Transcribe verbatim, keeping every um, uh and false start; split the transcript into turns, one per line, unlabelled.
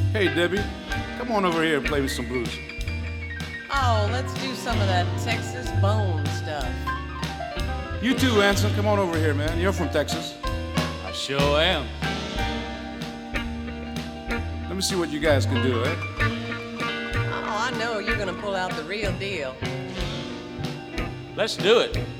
Hey, Debbie, come on over here and play me some blues.
Oh, let's do some of that Texas bone stuff.
You too, Anson. Come on over here, man. You're from Texas.
I sure am.
Let me see what you guys can do, eh?
Oh, I know you're gonna pull out the real deal.
Let's do it.